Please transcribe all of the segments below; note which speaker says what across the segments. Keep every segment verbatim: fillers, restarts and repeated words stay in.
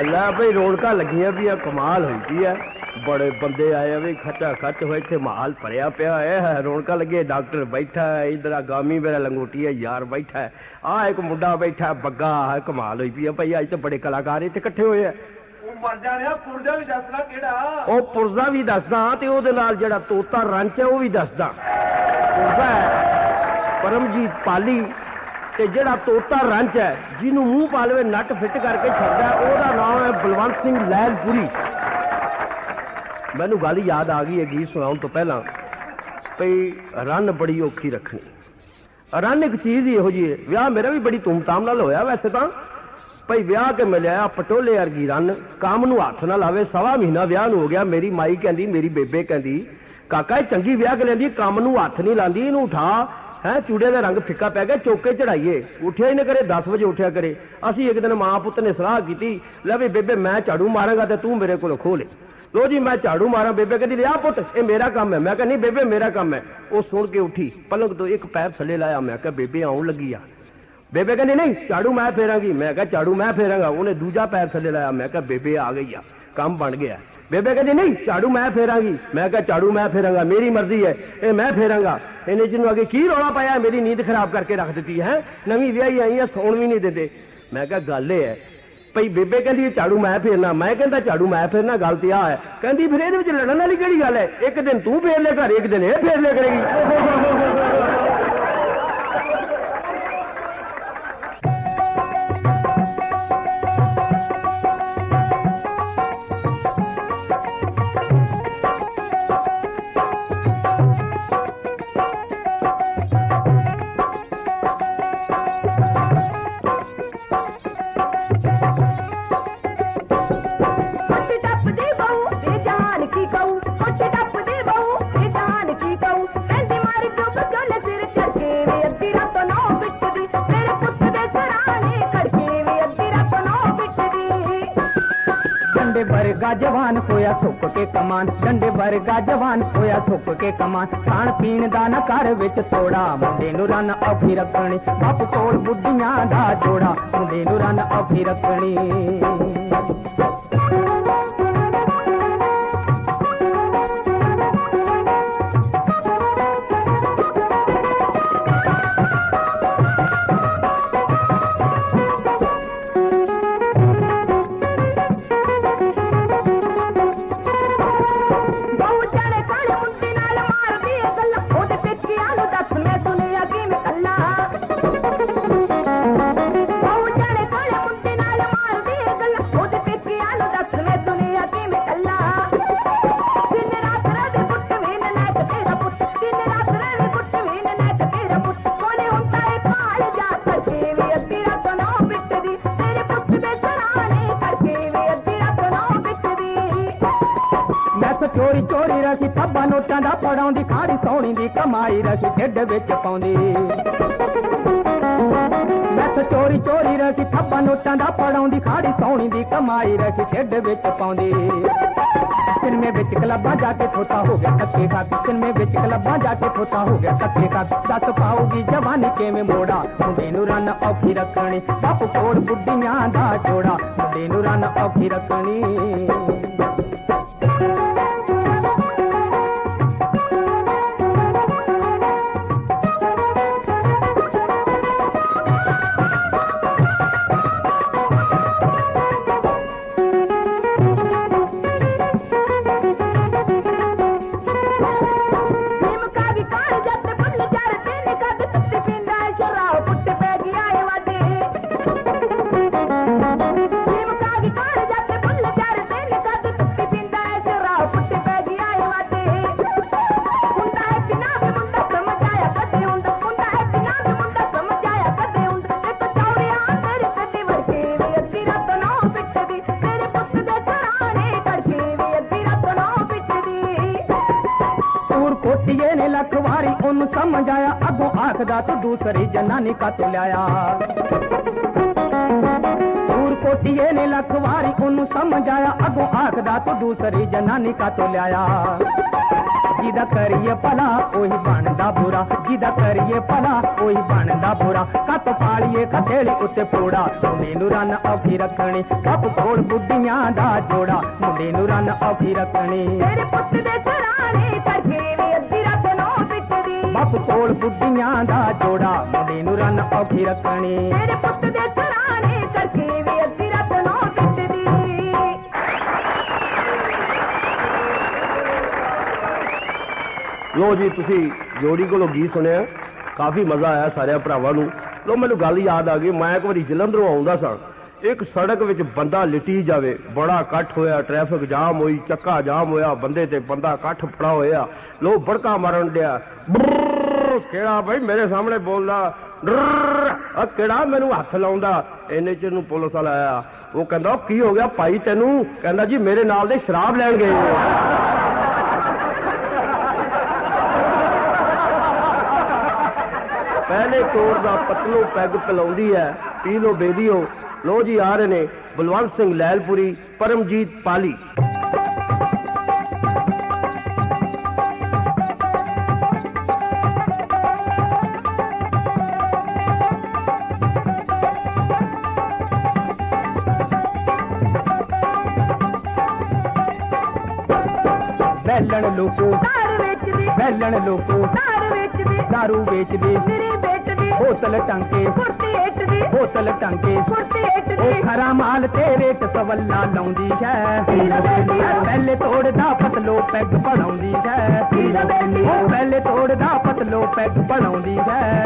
Speaker 1: लै भाई रौनक लगियां भी कमाल हुई पी है। बड़े बंदे आए भी खचा खच हुए इतने माहौल भरिया पिया है। रौनक लगी डॉक्टर बैठा है, इधर गामी मेरा लंगोटी है यार बैठा है, आ एक मुंडा बैठा है बग्गा है। कमाल हुई पी है भाई, अज तो बड़े कलाकार इतने इकट्ठे हुए है। पुरजा भी दसदा ते ओहदे नाल जेड़ा तोता रंच है वह भी दसदा। पुरजा है परमजीत पाली ते जेड़ा तोता रंच है जिन्होंने मूँह पा लवे नट फिट करके छड्डा ओहदा नाम है बलवंत सिंह लैलपुरी। मैनू गल याद आ गई है गीत सुनाउण तो पहला भई रन बड़ी औखी रखनी। रन एक चीज़ ही इहो जी है। विआह मेरा भी बड़ी धूमधाम नाल होया वैसे तो भाई विआह के मिलिया पटोले वर्गी रन काम नूं हथ ना लावे। सवा महीना विआह नूं हो गया। मेरी माई कहती मेरी बेबे कहती काका चंगी विआह के लैंदी काम नूं हथ नहीं लांदी, इहनूं उठा है चूड़े का रंग फिक्का पै गया चौके चढ़ाइए। उठिया ही ना करे दस बजे उठिया करे। असी एक दिन मां पुत ने सलाह की लै भी बेबे मैं झाड़ू मारांगा तो तू मेरे को खो ले। लो जी मैं झाड़ू मारा। बेबे कहती लिया पुत ये मेरा काम है। मैं कहा नहीं बेबे मेरा काम है। वो सुन के उठी पलंग तो एक पैर थले लाया। मैं कहा बेबे आउन लगी आ। बेबे कहती नहीं झाड़ू मैं फेरांगी। मैं कहा झाड़ू मैं फेरांगा। उन्हें दूजा पैर थले लाया। मैं कहा बेबे आ गई आ काम बन गया। बेबे कहती नहीं झाड़ू मैं फेरांगी। मैं कहा झाड़ू मैं फेरांगा मेरी मर्जी है ये मैं फेरांगा। इन्हें जिन्होंने आगे की रौला पाया मेरी नींद खराब करके रख दी है। नवी विआही आई है सौण भी नहीं देते। मैं कहा गल ये है भाई बेबे कहती झाड़ू मैं फेरना। मैं कहता झाड़ू मैं फेरना गल तो आ है। कहती फिर ये लड़न वाली केड़ी गल है। एक दिन तू फेर ले घर एक दिन ये फेर ले करेगी।
Speaker 2: जवान होया थुक के कमान डंडे वर्गा जवान होया थुक के कमान खाण पीण दा न घर विच थोड़ा मुंडे नूं रन औखी रखणी बाप कोल बुढ़ियां दा जोड़ा मुंडे नूं रन औखी रखणी। चोरी चोरी रसी थब्बा नोटां दा पड़ाउंदी खाड़ी सोहणी दी कमाई रसी ढिड विच पाउंदी। मैथ चोरी चोरी रसी थब्बा नोटां दा पड़ाउंदी खाड़ी सोहणी दी कमाई रसी ढिड विच पाउंदी। सिनेमे विच क्लबां जाके थोता हो गया धक्के खा। सिनेमे विच क्लबां जाके थोता हो गया धक्के खा। दस पाऊगी जवानी किवें मोड़ा मुंडे नूं रन औखी रखणी बाप कोल बुढ़ियां दा जोड़ा मुंडे नूं रन औखी रखणी। लखवारी उन समझ आया अगों आखदा तू दूसरी जनानी का तो लिया। दूर कोटिये ने लखवारी उन समझ आया अगों आखदा तू दूसरी जनानी का तो लिया। ਜਿਹਦਾ ਕਰੀਏ ਭਲਾ ਉਹੀ ਬਣਦਾ ਬੁਰਾ, ਜਿਹਦਾ ਕਰੀਏ ਭਲਾ ਉਹੀ ਬਣਦਾ ਬੁਰਾ। ਕੱਪ ਪਾਲੀਏ ਖਥੇਲੀ ਉੱਤੇ ਫੋੜਾ, ਮੁੰਡੇ ਨੂੰ ਰੰਨ ਔਖੀ ਰੱਖਣੀ। ਕੱਪ ਕੋਲ ਬੁੱਢੀਆਂ ਦਾ ਜੋੜਾ, ਮੁੰਡੇ ਨੂੰ ਰੰਨ ਔਖੀ ਰੱਖਣੀ।
Speaker 3: ਤੇਰੇ ਪੁੱਤ ਦੇ ਸਰਾਣੇ ਕਰਕੇ ਵੀ ਅੱਧੀ ਰਾਤ ਨੂੰ ਪਿੱਟਦੀ।
Speaker 2: ਬਾਪ ਕੋਲ ਬੁੱਢੀਆਂ ਦਾ ਜੋੜਾ, ਮੁੰਡੇ ਨੂੰ ਰੰਨ ਔਖੀ ਰੱਖਣੀ।
Speaker 3: ਤੇਰੇ ਪੁੱਤ ਦੇ ਸਰਾਣੇ ਕਰਕੇ ਵੀ ਅੱਧੀ ਰਾਤ ਨੂੰ ਪਿੱਟਦੀ।
Speaker 1: ਲੋ ਜੀ ਤੁਸੀਂ ਜੋੜੀ ਕੋਲੋਂ ਗੀਤ ਸੁਣਿਆ, ਕਾਫੀ ਮਜ਼ਾ ਆਇਆ ਸਾਰਿਆਂ ਭਰਾਵਾਂ ਨੂੰ। ਲੋ ਮੈਨੂੰ ਗੱਲ ਯਾਦ ਆ ਗਈ, ਮੈਂ ਇੱਕ ਵਾਰੀ ਜਲੰਧਰੋਂ ਆਉਂਦਾ ਸਾਂ, ਇੱਕ ਸੜਕ ਵਿੱਚ ਬੰਦਾ ਲਿਟੀ ਜਾਵੇ, ਬੜਾ ਇਕੱਠ ਹੋਇਆ, ਟ੍ਰੈਫਿਕ ਜਾਮ ਹੋਈ, ਚੱਕਾ ਜਾਮ ਹੋਇਆ, ਬੰਦੇ ਤੇ ਬੰਦਾ ਇਕੱਠ ਫੜਾ ਹੋਇਆ, ਲੋ ਬੜਕਾ ਮਾਰਨ ਡਿਆ। ਕਿਹੜਾ ਬਈ ਮੇਰੇ ਸਾਹਮਣੇ ਬੋਲਦਾ, ਆ ਕਿਹੜਾ ਮੈਨੂੰ ਹੱਥ ਲਾਉਂਦਾ। ਇੰਨੇ ਚਿਰ ਨੂੰ ਪੁਲਿਸ ਵਾਲਾ ਆਇਆ, ਉਹ ਕਹਿੰਦਾ ਕੀ ਹੋ ਗਿਆ ਭਾਈ ਤੈਨੂੰ? ਕਹਿੰਦਾ ਜੀ ਮੇਰੇ ਨਾਲ ਦੇ ਸ਼ਰਾਬ ਲੈਣ ਗਏ। ਪਹਿਲੇ ਕੋਰ ਦਾ ਪਤਲੋ ਪੈਗ ਪਿਲਾਉਂਦੀ ਹੈ, ਪੀ ਲੋ ਬੇਦੀਓ। ਲੋ ਜੀ ਆ ਰਹੇ ਨੇ ਬਲਵੰਤ ਸਿੰਘ ਲੈਲਪੁਰੀ, ਪਰਮਜੀਤ ਪਾਲੀ।
Speaker 2: ਬੈਲਣ ਲੋਕੋ
Speaker 3: ਦਾਰੂ ਵੇਚਦੀ,
Speaker 2: ਬੈਲਣ ਲੋਕੋ
Speaker 3: ਦਾਰੂ ਵੇਚਦੀ,
Speaker 2: ਦਾਰੂ ਵੇਚਦੀ,
Speaker 3: ਮੇਰੀ ਬੇਟਦੀ,
Speaker 2: ਬੋਤਲ ਟੰਕੇ
Speaker 3: ਕੁਰਤੀ ਏਟਦੀ,
Speaker 2: ਬੋਤਲ ਟੰਕੇ।
Speaker 3: ਕੁਰਤੀ ਏਟਦੀ।
Speaker 2: ਉਹ ਖਰਾ ਮਾਲ ਤੇਰੇ ਤੇ ਸਵੱਲਾ ਲਾਉਂਦੀ ਹੈ, ਪਹਿਲੇ ਤੋੜਦਾ ਪਤਲੋ ਪੈਗ ਬਣਾਉਂਦੀ ਹੈ। ਉਹ ਪਹਿਲੇ ਤੋੜਦਾ ਪਤਲੋ ਪੈਗ ਬਣਾਉਂਦੀ ਹੈ।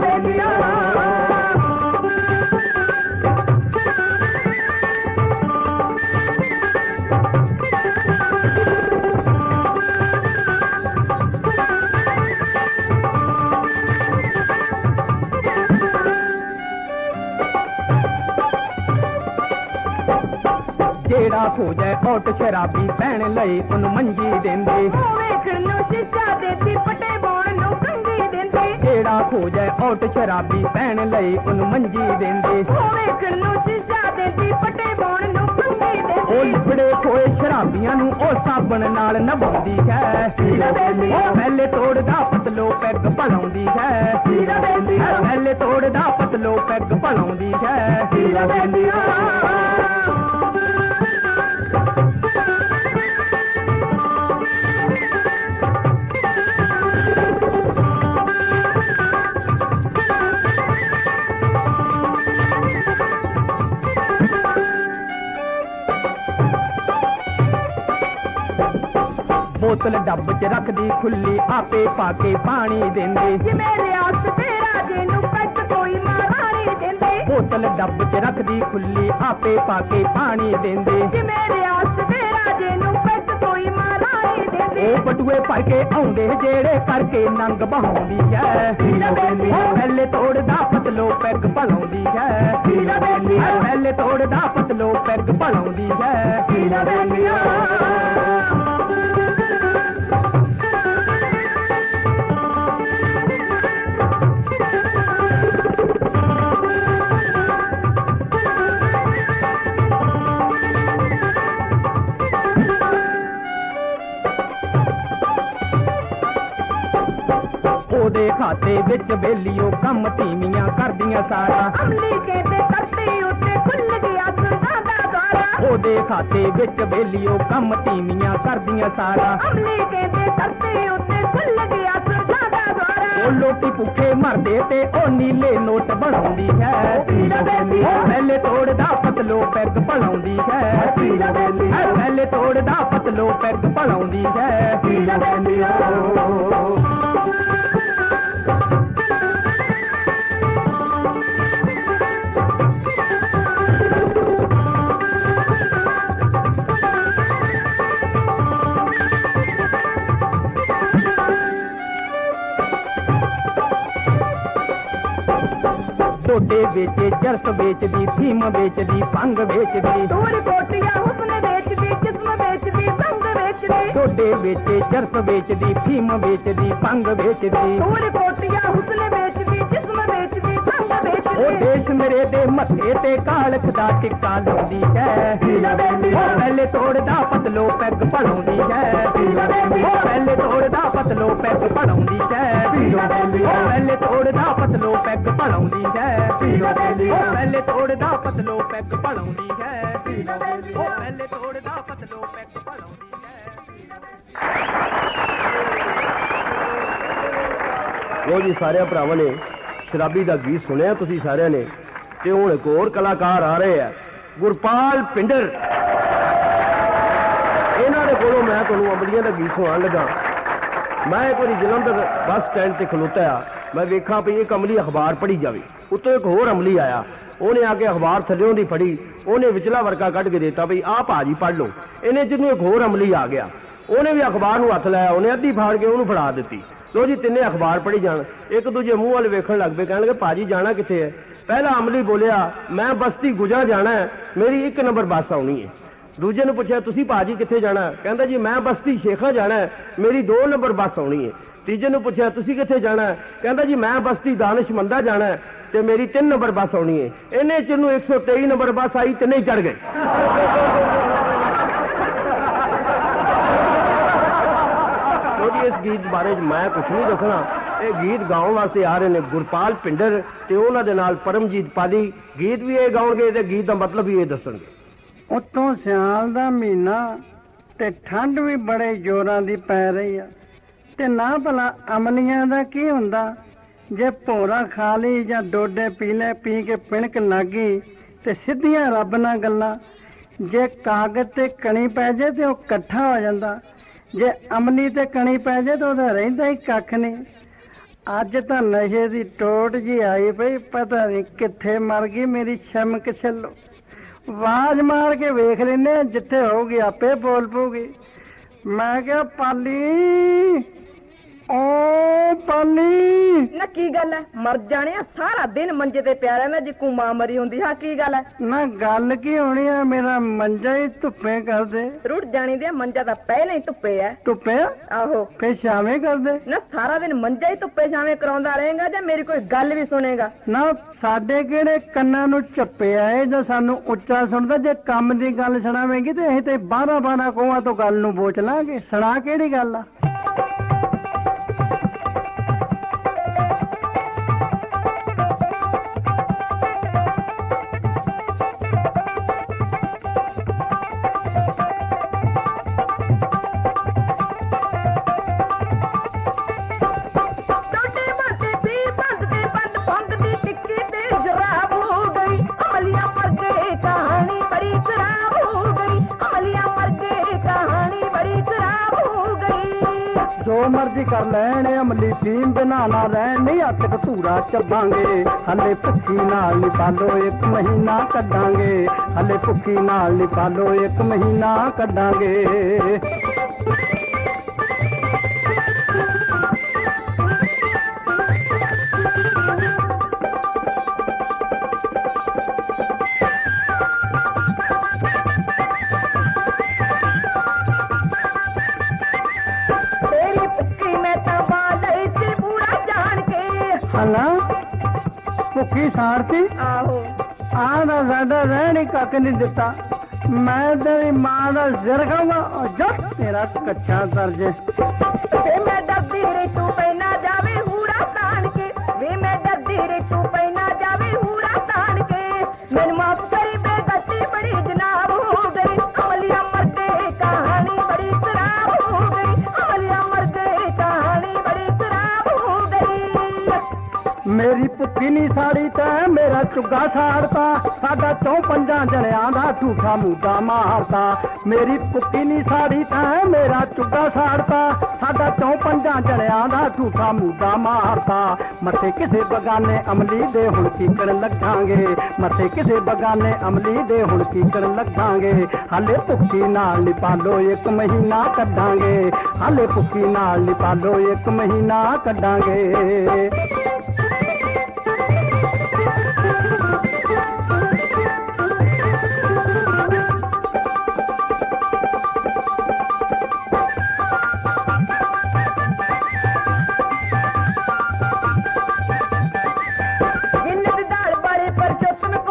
Speaker 2: ਜਿਹੜਾ ਹੋ ਜਾਏ ਔਟ ਸ਼ਰਾਬੀ ਪੈਣ ਲਈ ਉਹਨੂੰ ਮੰਜੀ ਦਿੰਦੇ।
Speaker 3: ਉਹ ਵੇਖਣ ਨੂੰ ਸ਼ੀਸ਼ਾ ਦੇਤੀ, ਪਟੇ ਬਾਣ ਨੂੰ ਕੰਗੀ ਦਿੰਦੇ।
Speaker 2: ਜਿਹੜਾ ਹੋ ਜਾਏ ਔਟ ਸ਼ਰਾਬੀ ਪੈਣ ਲਈ ਉਹਨੂੰ ਮੰਜੀ ਦਿੰਦੇ।
Speaker 3: ਉਹ ਵੇਖਣ ਨੂੰ ਸ਼ੀਸ਼ਾ ਦੇਤੀ, ਪਟੇ ਬਾਣ ਨੂੰ ਕੰਗੀ
Speaker 2: ਉਹ
Speaker 3: ਦਿੰਦੇ।
Speaker 2: ਲਿਬੜੇ ਹੋਏ ਸ਼ਰਾਬੀਆਂ ਨੂੰ ਉਹ ਸਾਬਣ ਨਾਲ ਨਵਾਉਂਦੀ ਹੈ। ਉਹ ਪਹਿਲੇ ਤੋੜਦਾ ਪਤਲੋ ਪੈਗ ਭਲਾਉਂਦੀ ਹੈ। ਪਹਿਲੇ ਤੋੜਦਾ ਪਤਲੋ ਪੈਗ ਭਲਾਉਂਦੀ ਹੈ। ਬੋਤਲ ਡੱਬ 'ਚ ਰੱਖਦੀ ਖੁੱਲੀ, ਆਪੇ ਪਾ ਕੇ ਪਾਣੀ ਦਿੰਦੇ।
Speaker 3: ਜਿਵੇਂ ਰਿਆਸਤ ਤੇ ਰਾਜੇ ਨੂੰ ਪੈਗ ਕੋਈ ਮਾਰਾਣੀ ਦਿੰਦੇ।
Speaker 2: ਬੋਤਲ ਡੱਬ 'ਚ ਰੱਖਦੀ ਖੁੱਲੀ, ਆਪੇ ਪਾ ਕੇ ਪਾਣੀ ਦਿੰਦੇ।
Speaker 3: ਜਿਵੇਂ ਰਿਆਸਤ ਤੇ ਰਾਜੇ ਨੂੰ ਪੈਗ ਕੋਈ ਮਾਰਾਣੀ ਦਿੰਦੇ।
Speaker 2: ਉਹ ਬਟੂਏ ਭਰ ਕੇ ਆਉਂਦੇ ਜਿਹੜੇ ਕਰਕੇ ਨੰਗ ਬਹਾਉਂਦੀ ਹੈ। ਪਹਿਲੇ ਤੋੜਦਾ ਪਤਲੋ ਪੈਗ ਭਲਾਉਂਦੀ ਹੈ। ਪਹਿਲੇ ਤੋੜਦਾ ਪਤਲੋ ਪੈਗ ਭਲਾਉਂਦੀ ਹੈ। ਉਹਦੇ ਖਾਤੇ ਵਿੱਚ ਬੇਲੀਓ ਕੰਮ ਧੀਮੀਆਂ ਕਰਦੀਆਂ ਸਾਰਾ।
Speaker 3: ਅਮਲੀ ਕਹਿੰਦੇ ਕਰਤੇ ਉੱਤੇ ਖੁੱਲ ਗਿਆ ਸੁਰਗਾ ਦਾ ਦੁਆਰਾ।
Speaker 2: ਉਹਦੇ ਖਾਤੇ ਵਿੱਚ ਬੇਲੀਓ ਕੰਮ ਧੀਮੀਆਂ ਕਰਦੀਆਂ ਸਾਰਾ।
Speaker 3: ਅਮਲੀ ਕਹਿੰਦੇ ਕਰਤੇ ਉੱਤੇ ਖੁੱਲ ਗਿਆ ਸੁਰਗਾ ਦਾ ਦੁਆਰਾ।
Speaker 2: ਉਹ ਲੋਕੀ ਭੁੱਖੇ ਮਰਦੇ ਤੇ ਉਹ ਨੀਲੇ ਨੋਟ ਬਣਾਉਂਦੀ ਹੈ। ਪਹਿਲੇ ਤੋੜਦਾ ਪਤਲੋ ਪੈਗ ਭਲਾਉਂਦੀ ਹੈ। ਪਹਿਲੇ ਤੋੜਦਾ ਪਤਲੋ ਪੈਗ ਭਲਾਉਂਦੀ ਹੈ। ਡੋਡੇ ਵੇਚੇ, ਚਰਸ ਵੇਚਦੀ, ਫੀਮ ਵੇਚਦੀ, ਭੰਗ ਵੇਚਦੀ।
Speaker 3: ਦੂਰ ਕੋਟੀਆਂ ਹੁਸਨ ਵੇਚਦੀ, ਜਿਸਮ ਵੇਚਦੀ, ਸੰਗ ਵੇਚਦੀ।
Speaker 2: ਡੋਡੇ ਵੇਚੇ, ਚਰਸ ਵੇਚਦੀ, ਫੀਮ ਵੇਚਦੀ, ਭੰਗ ਵੇਚਦੀ।
Speaker 3: ਦੂਰ ਕੋਟੀਆਂ ਹੁਸਨ ਵੇਚਦੀ, ਜਿਸਮ ਵੇਚਦੀ, ਸੰਗ ਵੇਚਦੀ।
Speaker 2: ਉਹ ਦੇਸ਼ ਮੇਰੇ ਮੁੰਡੇ ਦੇ ਮੱਥੇ ਤੇ ਕਾਲਖ ਦਾ ਟਿੱਕਾ ਲਾਉਂਦੀ ਹੈ ਪਹਿਲੇ ਤੋੜਦਾ ਪਤਲੋ ਪੈਗ ਪੜਾਉਂਦੀ ਹੈ ਪਹਿਲੇ ਤੋੜਦਾ ਪਤਲੋ ਪੈਗ ਪੜਾਉਂਦੀ ਹੈ ਪਹਿਲੇ ਤੋੜਦਾ ਪਤਲੋ ਪੈਗ ਪੜਾਉਂਦੀ ਹੈ ਪਹਿਲੇ ਤੋੜਦਾ ਪਤਲੋ ਪੈਗ ਪੜਾਉਂਦੀ ਹੈ ਪਹਿਲੇ ਤੋੜਦਾ ਪਤਲੋ ਪੈਗ ਪੜਾਉਂਦੀ ਹੈ।
Speaker 1: ਲੋ ਜੀ ਸਾਰਿਆਂ ਭਰਾਵਾਂ ਨੇ ਸ਼ਰਾਬੀ ਦਾ ਗੀਤ ਸੁਣਿਆ ਤੁਸੀਂ ਸਾਰਿਆਂ ਨੇ, ਤੇ ਹੁਣ ਇੱਕ ਹੋਰ ਕਲਾਕਾਰ ਆ ਰਹੇ ਆ ਗੁਰਪਾਲ ਪਿੰਡਰ। ਇਹਨਾਂ ਦੇ ਕੋਲੋਂ ਮੈਂ ਤੁਹਾਨੂੰ ਅੰਬਲੀਆਂ ਦਾ ਗੀਤ ਸੁਣਾਉਣ ਲੱਗਾ। ਮੈਂ ਇੱਕ ਵਾਰੀ ਜਲੰਧਰ ਬੱਸ ਸਟੈਂਡ ਤੇ ਖਲੋਤਾ ਆ, ਮੈਂ ਵੇਖਾਂ ਵੀ ਇੱਕ ਅਮਲੀ ਅਖਬਾਰ ਪੜ੍ਹੀ ਜਾਵੇ। ਉੱਤੋਂ ਇੱਕ ਹੋਰ ਅਮਲੀ ਆਇਆ, ਉਹਨੇ ਆ ਕੇ ਅਖਬਾਰ ਥੱਲਿਓਂ ਦੀ ਫੜੀ, ਉਹਨੇ ਵਿਚਲਾ ਵਰਕਾ ਕੱਢ ਕੇ ਦਿੱਤਾ ਵੀ ਆਹ ਭਾਜੀ ਪੜ੍ਹ ਲਓ। ਇਹਨੇ ਜਿਹਨੂੰ ਇੱਕ ਹੋਰ ਅਮਲੀ ਆ ਗਿਆ, ਉਹਨੇ ਵੀ ਅਖਬਾਰ ਨੂੰ ਹੱਥ ਲਾਇਆ, ਉਹਨੇ ਅੱਧੀ ਫਾੜ ਕੇ ਉਹਨੂੰ ਫੜਾ ਦਿੱਤੀ। ਲੋ ਜੀ ਤਿੰਨੇ ਅਖਬਾਰ ਪੜ੍ਹੀ ਜਾਣ, ਇੱਕ ਦੂਜੇ ਮੂੰਹ ਵੱਲ ਵੇਖਣ ਲੱਗ ਪਏ, ਕਹਿਣ ਲੱਗੇ ਭਾਜੀ ਜਾਣਾ ਕਿੱਥੇ ਹੈ? ਪਹਿਲਾ ਅਮਲੀ ਬੋਲਿਆ ਮੈਂ ਬਸਤੀ ਗੁਜਾ ਜਾਣਾ, ਮੇਰੀ ਇੱਕ ਨੰਬਰ ਬੱਸ ਆਉਣੀ ਹੈ। ਦੂਜੇ ਨੂੰ ਪੁੱਛਿਆ ਤੁਸੀਂ ਭਾਜੀ ਕਿੱਥੇ ਜਾਣਾ? ਕਹਿੰਦਾ ਜੀ ਮੈਂ ਬਸਤੀ ਸ਼ੇਖਾ ਜਾਣਾ, ਮੇਰੀ ਦੋ ਨੰਬਰ ਬੱਸ ਆਉਣੀ ਹੈ। ਤੀਜੇ ਨੂੰ ਪੁੱਛਿਆ ਤੁਸੀਂ ਕਿੱਥੇ ਜਾਣਾ? ਕਹਿੰਦਾ ਜੀ ਮੈਂ ਬਸਤੀ ਦਾਨਿਸ਼ਮੰਦਾ ਜਾਣਾ ਤੇ ਮੇਰੀ ਤਿੰਨ ਨੰਬਰ ਬੱਸ ਆਉਣੀ ਹੈ। ਇਹਨੇ ਚ ਨੂੰ ਇੱਕ ਸੌ ਤੇਈ ਨੰਬਰ ਬੱਸ ਆਈ, ਤਿੰਨੇ ਚੜ ਗਏ। ਇਸ ਗੀਤ ਬਾਰੇ ਮੈਂ ਕੁਛ ਨਹੀਂ ਦੱਸਣਾ, ਇਹ ਗੀਤ ਗਾਉਣ ਵਾਸਤੇ ਆ ਰਹੇ ਨੇ ਗੁਰਪਾਲ ਪਿੰਡਰ ਤੇ ਉਹਨਾਂ ਦੇ ਨਾਲ ਪਰਮਜੀਤ ਪਾਲੀ। ਗੀਤ ਵੀ ਇਹ ਗਾਉਣਗੇ ਤੇ ਗੀਤ ਦਾ ਮਤਲਬ ਵੀ ਇਹ ਦੱਸਣਗੇ।
Speaker 4: ਉੱਤੋਂ ਸਿਆਲ ਦਾ ਮਹੀਨਾ ਤੇ ਠੰਡ ਵੀ ਬੜੇ ਜ਼ੋਰਾਂ ਦੀ ਪੈ ਰਹੀ ਆ, ਤੇ ਨਾ ਭਲਾ ਅਮਲੀਆਂ ਦਾ ਕੀ ਹੁੰਦਾ ਜੇ ਭੋਰਾ ਖਾ ਲਈ ਜਾਂ ਡੋਡੇ ਪੀ ਲੈ, ਪੀ ਕੇ ਪਿਣਕ ਲੱਗੀ ਤੇ ਸਿੱਧੀਆਂ ਰੱਬ ਨਾਲ ਗੱਲਾਂ। ਜੇ ਕਾਗਜ਼ ਤੇ ਕਣੀ ਪੈ ਜੇ ਤੇ ਉਹ ਇਕੱਠਾ ਹੋ ਜਾਂਦਾ, ਜੇ ਅਮਲੀ ਤੇ ਕਣੀ ਪੈ ਜੇ ਤਾਂ ਉਹਦਾ ਰਹਿੰਦਾ ਹੀ ਕੱਖ ਨਹੀਂ। ਅੱਜ ਤਾਂ ਨਸ਼ੇ ਦੀ ਟੋਟ ਜੀ ਆਈ ਪਈ, ਪਤਾ ਨਹੀਂ ਕਿੱਥੇ ਮਰ ਗਈ ਮੇਰੀ ਛਮਕ ਛੱਲੋ। ਆਵਾਜ਼ ਮਾਰ ਕੇ ਵੇਖ ਲੈਨੇ, ਜਿੱਥੇ ਹੋਊਗੀ ਆਪੇ ਬੋਲ ਪਊਗੀ। ਮੈਂ ਕਿਹਾ ਪਾਲੀ, ਓ ਪਾਲੀ।
Speaker 3: ਨਾ ਕੀ ਗੱਲ ਹੈ, ਮਰ ਜਾਣੇ ਆ, ਸਾਰਾ ਦਿਨ ਮੰਜੇ ਤੇ ਪਿਆ ਰਹਿੰਦਾ ਜਿੱਕੂ ਮਾਂ ਮਰੀ ਹੁੰਦੀ। ਹਾਂ ਕੀ ਗੱਲ ਹੈ?
Speaker 4: ਨਾ ਗੱਲ ਕੀ ਹੋਣੀ ਆ, ਮੇਰਾ ਮੰਜਾ ਹੀ ਧੁੱਪੇ ਕਰਦੇ।
Speaker 3: ਰੁੜ ਜਾਣੀ ਦੇ ਮੰਜਾ ਤਾਂ ਪਹਿਲਾਂ ਹੀ ਧੁੱਪੇ ਐ।
Speaker 4: ਧੁੱਪੇ?
Speaker 3: ਆਹੋ।
Speaker 4: ਫੇਰ ਛਾਵੇਂ ਕਰਦੇ?
Speaker 3: ਨਾ ਸਾਰਾ ਦਿਨ ਮੰਜਾ ਹੀ ਧੁੱਪੇ ਛਾਵੇਂ ਕਰਾਉਂਦਾ ਰਹੇਗਾ ਜਾਂ ਮੇਰੀ ਕੋਈ ਗੱਲ ਵੀ ਸੁਣੇਗਾ?
Speaker 4: ਨਾ ਸਾਡੇ ਕਿਹੜੇ ਕੰਨਾਂ ਨੂੰ ਚੱਪਿਆ ਏ ਜਾਂ ਸਾਨੂੰ ਉੱਚਾ ਸੁਣਦਾ? ਜੇ ਕੰਮ ਦੀ ਗੱਲ ਸੁਣਾਵੇਂਗੀ ਤੇ ਅਸੀਂ ਤੇ ਬਾਰਾਂ ਬਾਰਾਂ ਕੋਹਾਂ ਤੋਂ ਗੱਲ ਨੂੰ ਬੋਚ ਲਾਂਗੇ। ਸੁਣਾ ਕਿਹੜੀ ਗੱਲ ਆ? ਜੋ ਮਰਜ਼ੀ ਕਰ ਲੈਣ ਅਮਲੀ ਫੀਮ ਬਿਨਾ ਨਾ ਰਹਿਣ, ਨਹੀਂ ਹੱਥ ਧੂਰਾ ਚੱਬਾਂਗੇ। ਹਲੇ ਭੁੱਖੀ ਨਾਲ ਨੀ ਪਾਲੋ ਇੱਕ ਮਹੀਨਾ ਕੱਢਾਂਗੇ, ਹਲੇ ਭੁੱਖੀ ਨਾਲ ਨੀ ਪਾਲੋ ਇੱਕ ਮਹੀਨਾ ਕੱਢਾਂਗੇ। ਭੁੱਖੀ ਸਾਰਤੀ?
Speaker 3: ਆਹੋ।
Speaker 4: ਆਹ ਦਾ ਸਾਡਾ ਰਹਿਣ ਹੀ ਕੱਖ ਨਹੀਂ ਦਿੱਤਾ। ਮੈਂ ਤੇਰੀ ਮਾਂ ਦਾ ਸਿਰ ਖਾਵਾਂ ਜਦ ਤੇਰਾ ਕੱਚਾ ਦਰਜੇ।
Speaker 3: ਵੇ ਮੈਂ ਡਰਦੀ ਰਹੀ ਤੂੰ ਪੈਣਾ ਜਾਵੇ ਹੂੜਾ ਤਾਣ ਕੇ, ਵੇ ਮੈਂ ਡਰਦੀ ਰਹੀ ਤੂੰ ਪੈਣਾ ਜਾਵੇ ਹੂੜਾ ਤਾਣ ਕੇ। ਮੈਨੂੰ ਮਾਫ ਕਰੀ ਬੇਗਤੀ ਬੜੀ ਜਨਾਬ ਹੋ ਗਈ, ਅਮਲੀਆਂ ਮਰ ਗਏ ਕਹਾਣੀ ਬੜੀ ਖਰਾਬ ਹੋ ਗਈ, ਅਮਲੀਆਂ ਮਰ ਗਏ ਕਹਾਣੀ ਬੜੀ ਖਰਾਬ ਹੋ ਗਈ।
Speaker 4: ਮੇਰੀ ਭੁੱਖੀ ਨਹੀਂ ਸਾੜੀ ਤੈਂ ਮੇਰਾ ਚੁੱਗਾ ਸਾੜਤਾ, ਸਾਡਾ ਚੌਂ ਪੰਜਾਂ ਜਣਿਆਂ ਦਾ ਝੂਠਾ ਮੂਦਾ ਮਾਰਤਾ। ਮੇਰੀ ਭੁੱਖੀ ਨਹੀਂ ਸਾੜੀ ਤੈਂ ਮੇਰਾ ਚੁੱਗਾ ਸਾੜਤਾ, ਸਾਡਾ ਚੌਂ ਪੰਜਾਂ ਜਣਿਆਂ ਦਾ ਝੂਠਾ ਮੂਦਾ ਮਾਰਤਾ। ਮੱਥੇ ਕਿਸੇ ਬਗਾਨੇ ਅਮਲੀ ਦੇ ਹੁਣ ਕੀਕਣ ਲੱਗਾਂਗੇ, ਮੱਥੇ ਕਿਸੇ ਬਗਾਨੇ ਅਮਲੀ ਦੇ ਹੁਣ ਕੀਕਣ ਲੱਗਾਂਗੇ। ਹਾਲੇ ਭੁੱਖੀ ਨਾਲ ਨੀ ਪਾਲੋ ਇੱਕ ਮਹੀਨਾ ਕੱਢਾਂਗੇ, ਹਾਲੇ ਭੁੱਖੀ ਨਾਲ ਨੀ ਪਾਲੋ ਇੱਕ ਮਹੀਨਾ ਕੱਢਾਂਗੇ।
Speaker 3: ਜਿੰਨ ਦੀ ਦਾਲ ਬੜੇ ਪਰ ਚੁੱਪ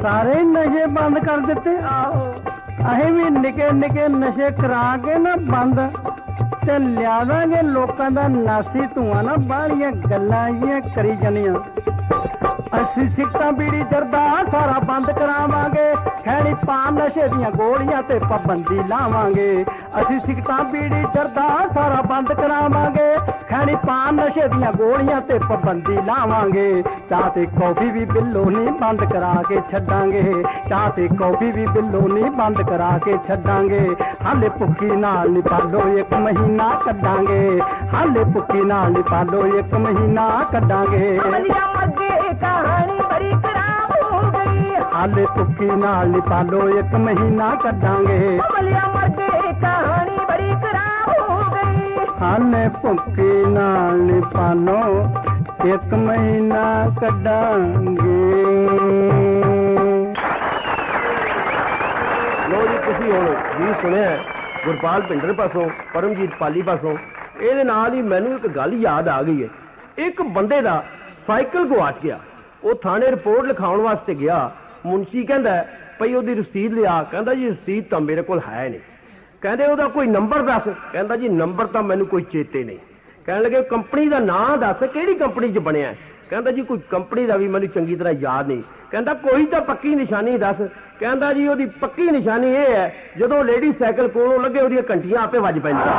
Speaker 4: ਸਾਰੇ ਨਸ਼ੇ ਬੰਦ ਕਰ ਦਿੱਤੇ।
Speaker 3: ਆਹੋ
Speaker 4: ਅਸੀਂ ਵੀ ਨਿੱਕੇ ਨਿੱਕੇ ਨਸ਼ੇ ਕਰਾ ਕੇ ਨਾ ਬੰਦ ਤੇ ਲਿਆਵਾਂਗੇ ਲੋਕਾਂ ਦਾ ਨਾਸੀ ਧੂਆਂ ਨਾ ਬਾਹਲੀਆਂ ਗੱਲਾਂ ਜਿਹੀਆਂ ਕਰੀ ਜਾਂਦੀਆਂ। ਅਸੀਂ ਸਿੱਕਾ ਬੀੜੀ ਜਰਦਾ ਸਾਰਾ ਬੰਦ ਕਰਾਵਾਂਗੇ, ਖੈਣੀ ਪਾਨ ਨਸ਼ੇ ਦੀਆਂ ਗੋਲੀਆਂ ਤੇ ਪਾਬੰਦੀ ਲਾਵਾਂਗੇ। ਅਸੀਂ ਸਿੱਕਾ ਬੀੜੀ ਜਰਦਾ ਸਾਰਾ ਬੰਦ ਕਰਾਵਾਂਗੇ, ਖੈਣੀ ਪਾਨ ਨਸ਼ੇ ਦੀਆਂ ਗੋਲੀਆਂ ਤੇ ਪਾਬੰਦੀ ਲਾਵਾਂਗੇ। ਚਾਹ ਤੇ ਕੌਫੀ ਵੀ ਬਿੱਲੋ ਨਹੀਂ ਬੰਦ ਕਰਾ ਕੇ ਛੱਡਾਂਗੇ, ਚਾਹ ਤੇ ਕੌਫੀ ਵੀ ਬਿੱਲੋ ਨਹੀਂ ਬੰਦ ਕਰਾ ਕੇ ਛੱਡਾਂਗੇ। ਹਾਲੇ ਭੁੱਖੀ ਨਾਲ ਨੀ ਪਾਲੋ ਇੱਕ ਮਹੀਨਾ ਕੱਢਾਂਗੇ, ਹਾਲੇ ਭੁੱਖੀ ਨਾਲ ਨੀ ਪਾਲੋ ਇੱਕ ਮਹੀਨਾ ਕੱਢਾਂਗੇ।
Speaker 3: ਅਮਲੀਆਂ ਮੱਗੇ ਕਹਾਣੀ ਬੜੀ ਖਰਾਬ ਹੋ ਗਈ,
Speaker 4: ਹਾਲੇ ਭੁੱਖੀ ਨਾਲ ਨੀ ਪਾਲੋ ਇੱਕ ਮਹੀਨਾ ਕੱਢਾਂਗੇ।
Speaker 3: ਅਮਲੀਆਂ ਮੱਗੇ ਕਹਾਣੀ ਬੜੀ ਖਰਾਬ ਹੋ ਗਈ।
Speaker 4: ਹਾਲੇ ਭੁੱਖੀ ਨਾਲ ਨੀ ਪਾਲੋ ਇੱਕ ਮਹੀਨਾ ਕੱਢਾਂਗੇ।
Speaker 1: ਲੋ ਜੀ ਤੁਸੀਂ ਹੁਣ ਵੀ ਸੁਣਿਆ ਗੁਰਪਾਲ ਭਿੰਡਰ ਪਾਸੋਂ, ਪਰਮਜੀਤ ਪਾਲੀ ਪਾਸੋਂ। ਇਹਦੇ ਨਾਲ ਹੀ ਮੈਨੂੰ ਇੱਕ ਗੱਲ ਯਾਦ ਆ ਗਈ ਹੈ। ਇੱਕ ਬੰਦੇ ਦਾ ਸਾਈਕਲ ਗੁਆਚ ਗਿਆ, ਉਹ ਥਾਣੇ ਰਿਪੋਰਟ ਲਿਖਾਉਣ ਵਾਸਤੇ ਗਿਆ। ਮੁਨਸ਼ੀ ਕਹਿੰਦਾ ਭਈ ਉਹਦੀ ਰਸੀਦ ਲਿਆ, ਕਹਿੰਦਾ ਜੀ ਰਸੀਦ ਤਾਂ ਮੇਰੇ ਕੋਲ ਹੈ ਨਹੀਂ। ਕਹਿੰਦੇ ਉਹਦਾ ਕੋਈ ਨੰਬਰ ਦੱਸ, ਕਹਿੰਦਾ ਜੀ ਨੰਬਰ ਤਾਂ ਮੈਨੂੰ ਕੋਈ ਚੇਤੇ ਨਹੀਂ। ਕਹਿਣ ਲੱਗੇ ਕੰਪਨੀ ਦਾ ਨਾਂ ਦੱਸ, ਕਿਹੜੀ ਕੰਪਨੀ 'ਚ ਬਣਿਆ? ਕਹਿੰਦਾ ਜੀ ਕੋਈ ਕੰਪਨੀ ਦਾ ਵੀ ਮੈਨੂੰ ਚੰਗੀ ਤਰ੍ਹਾਂ ਯਾਦ ਨਹੀਂ। ਕਹਿੰਦਾ ਕੋਈ ਤਾਂ ਪੱਕੀ ਨਿਸ਼ਾਨੀ ਦੱਸ। ਕਹਿੰਦਾ ਜੀ ਉਹਦੀ ਪੱਕੀ ਨਿਸ਼ਾਨੀ ਇਹ ਹੈ, ਜਦੋਂ ਲੇਡੀ ਸਾਈਕਲ ਕੋਲੋਂ ਲੱਗੇ ਉਹਦੀਆਂ ਘੰਟੀਆਂ ਆਪੇ ਵੱਜ ਪੈਂਦੀਆਂ।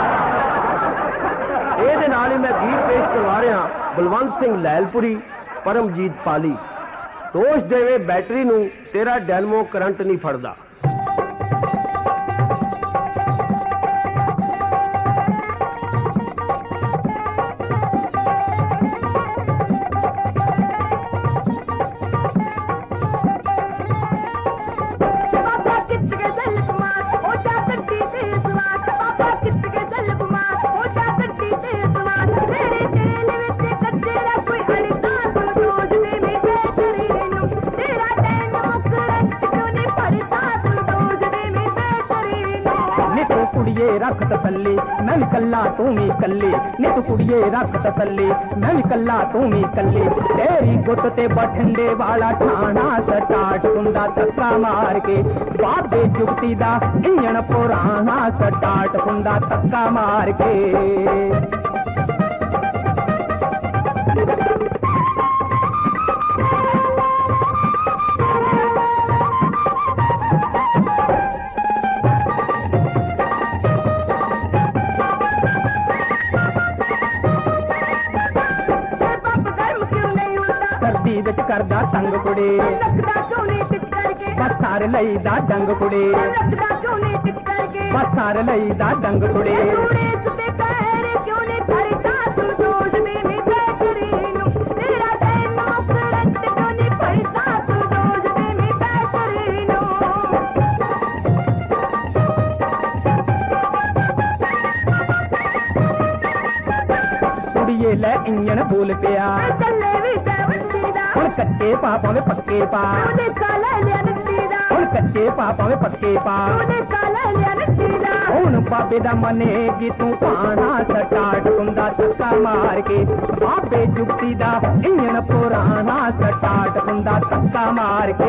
Speaker 1: ਇਹਦੇ ਨਾਲ ਹੀ ਮੈਂ ਗੀਤ ਪੇਸ਼ ਕਰਵਾ ਰਿਹਾ ਬਲਵੰਤ ਸਿੰਘ ਲੈਲਪੁਰੀ, ਪਰਮਜੀਤ ਪਾਲੀ। ਦੋਸ਼ ਦੇਵੇ ਬੈਟਰੀ ਨੂੰ, ਤੇਰਾ ਡੈਨਮੋ ਕਰੰਟ ਨਹੀਂ ਫੜਦਾ।
Speaker 2: रख तसल्ली मैं भी कल्ला तू भी कल्ली, नी तू कुड़िए रख तसल्ली मैं भी कल्ला तू भी कल्ली। तेरी गुत ते बठंडे वाला ठाणा सटाट हुंदा धक्का मार के, बाबे जुगती दा इंजन पुराना सटाट हुंदा धक्का मार के। करदा तंग कुड़े बस सारे लईदा डंग कुड़े, बस सारे लईदा डंग कुड़े। कुड़िए ले इंजन बोल पिया कच्चे पापा में पक्के पा, कच्चे पापा में पक्के पा। हुण बाबे दा मनेगी तू पाना सटाट हुंदा धक्का मार के, बाबे जुगती दा इंजन पुराना सटाट हुंदा धक्का मार के।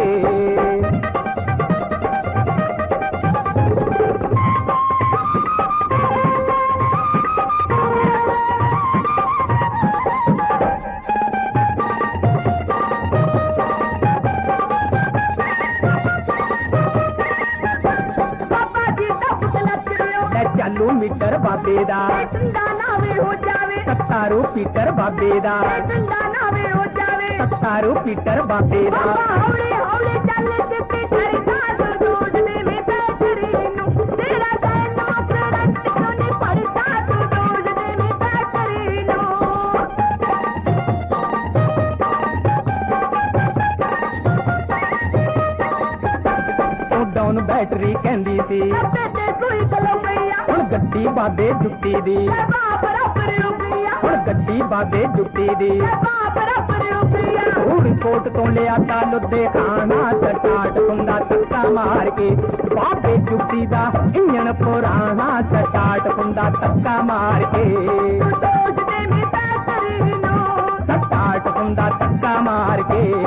Speaker 2: चालू मीटर बाबे दा सत्तारू पीटर बाबे दा, सत्तारू पीटर बाबे दा। डाउन बैटरी कहंदी सी गड्डी बाबे जुत्ती दी, हुण गड्डी बाबे जुत्ती दी। रिपोर्ट तो लिया ता लुद्धे खाना सटाट हुंदा धक्का मार के, बाबे जुत्ती दा इंजन पुराना सटाट हुंदा धक्का मार के। सटाट हुंदा धक्का मार के।